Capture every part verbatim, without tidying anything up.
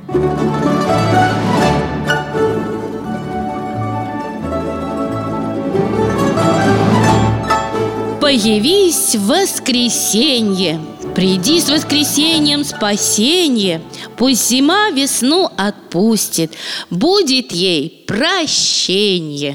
Появись в воскресенье, приди с воскресеньем спасенье. Пусть зима весну отпустит, будет ей прощенье.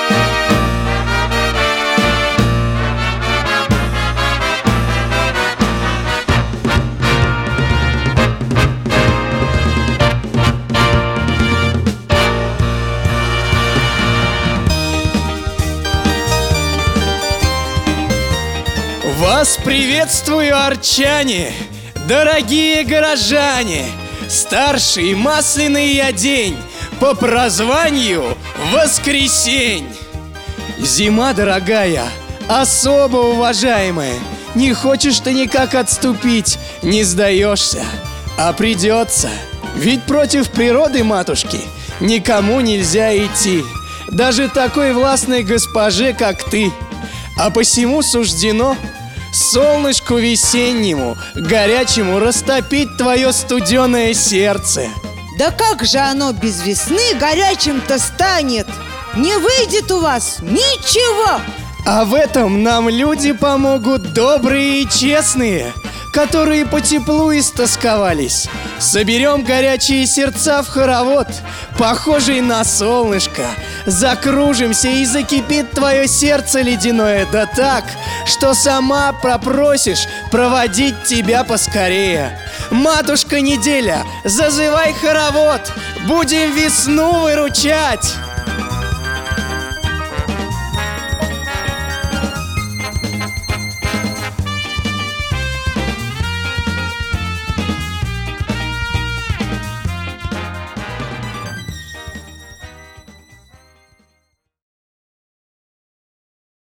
Вас приветствую, арчане, дорогие горожане! Старший масляный я день, по прозванию воскресень. Зима, дорогая, особо уважаемая, не хочешь ты никак отступить, не сдаешься, а придется. Ведь против природы, матушки, никому нельзя идти, даже такой властной госпоже, как ты. А посему суждено солнышку весеннему, горячему, растопить твое студеное сердце. Да как же оно без весны горячим-то станет? Не выйдет у вас ничего! А в этом нам люди помогут добрые и честные, которые по теплу истосковались. Соберем горячие сердца в хоровод, похожий на солнышко. Закружимся, и закипит твое сердце ледяное, да так, что сама попросишь проводить тебя поскорее. Матушка неделя, зазывай хоровод, будем весну выручать.